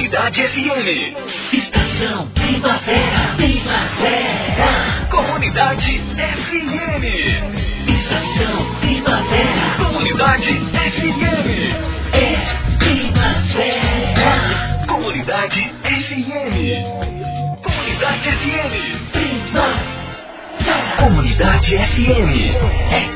Comunidade FM. Estação Primavera. Primavera. Comunidade FM. Estação Primavera. Comunidade FM. É Primavera. Comunidade FM. Comunidade FM. Primavera. Comunidade FM. É